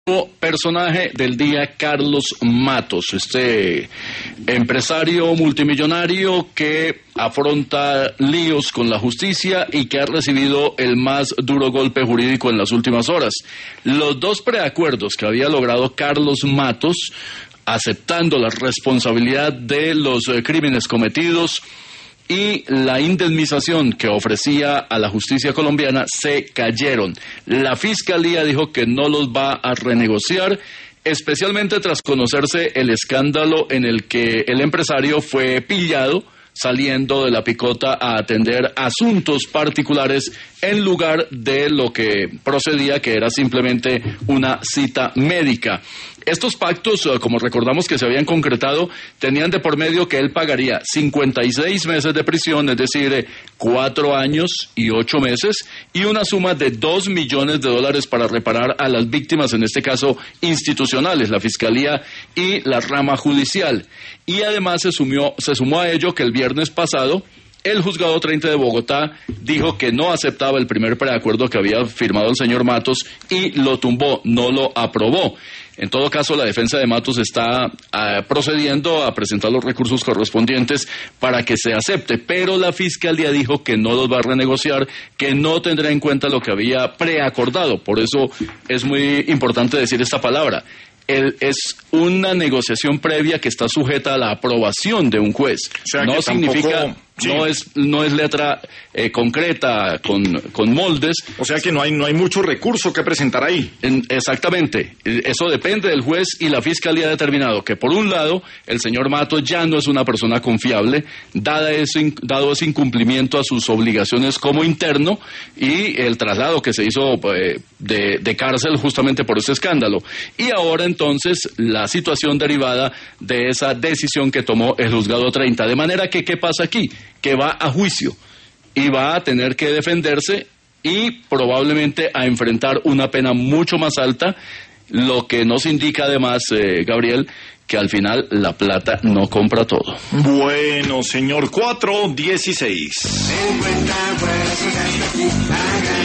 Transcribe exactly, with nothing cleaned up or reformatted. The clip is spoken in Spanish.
Personaje del día, Carlos Matos, este empresario multimillonario que afronta líos con la justicia y que ha recibido el más duro golpe jurídico en las últimas horas. Los dos preacuerdos que había logrado Carlos Matos, aceptando la responsabilidad de los eh, crímenes cometidos y la indemnización que ofrecía a la justicia colombiana, se cayeron. La fiscalía dijo que no los va a renegociar, especialmente tras conocerse el escándalo en el que el empresario fue pillado saliendo de la picota a atender asuntos particulares en lugar de lo que procedía, que era simplemente una cita médica. Estos pactos, como recordamos que se habían concretado, tenían de por medio que él pagaría cincuenta y seis meses de prisión, es decir, cuatro años y ocho meses, y una suma de dos millones de dólares para reparar a las víctimas, en este caso institucionales, la Fiscalía y la rama judicial. Y además se, sumió, se sumó a ello que el viernes pasado el Juzgado treinta de Bogotá dijo que no aceptaba el primer preacuerdo que había firmado el señor Matos y lo tumbó, no lo aprobó. En todo caso, la defensa de Matos está uh, procediendo a presentar los recursos correspondientes para que se acepte, pero la Fiscalía dijo que no los va a renegociar, que no tendrá en cuenta lo que había preacordado. Por eso es muy importante decir esta palabra. El, es una negociación previa que está sujeta a la aprobación de un juez. O sea, no significa, tampoco, sí. no es no es letra eh, concreta con, con moldes. O sea que no hay no hay mucho recurso que presentar ahí. En, exactamente. Eso depende del juez y la Fiscalía ha determinado que, por un lado, el señor Matos ya no es una persona confiable, dada ese, dado ese incumplimiento a sus obligaciones como interno y el traslado que se hizo eh, de, de cárcel justamente por ese escándalo. Y ahora, entonces, la situación derivada de esa decisión que tomó el Juzgado treinta. De manera que, ¿qué pasa aquí? Que va a juicio y va a tener que defenderse y probablemente a enfrentar una pena mucho más alta, lo que nos indica además, eh, Gabriel, que al final la plata no compra todo. Bueno, señor, cuatro dieciséis.